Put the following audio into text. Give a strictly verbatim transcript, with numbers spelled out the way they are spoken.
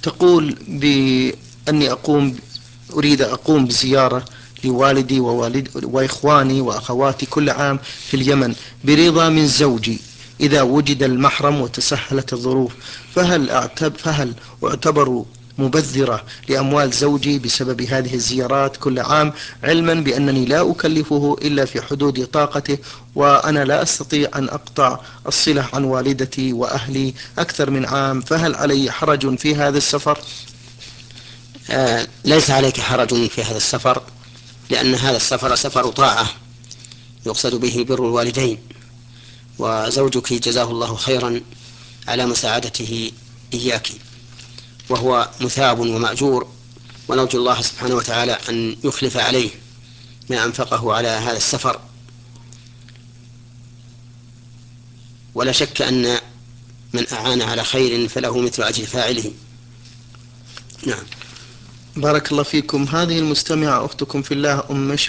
تقول بأني أقوم أريد أقوم بزيارة لوالدي ووالد وإخواني وأخواتي كل عام في اليمن برضا من زوجي إذا وجد المحرم وتسهلت الظروف، فهل أعتبر, فهل أعتبر مبذرة لأموال زوجي بسبب هذه الزيارات كل عام، علما بأنني لا أكلفه إلا في حدود طاقته، وأنا لا أستطيع أن أقطع الصلة عن والدتي وأهلي أكثر من عام، فهل علي حرج في هذا السفر؟ آه ليس عليك حرج في هذا السفر، لأن هذا السفر سفر طاعة يقصد به بر الوالدين، وزوجك جزاه الله خيرا على مساعدته إياك، وهو مثاب ومأجور، ونرجو الله سبحانه وتعالى أن يخلف عليه ما أنفقه على هذا السفر. ولا شك أن من أعان على خير فله مثل أجر فاعله. نعم. بارك الله فيكم. هذه المستمعة أختكم في الله أم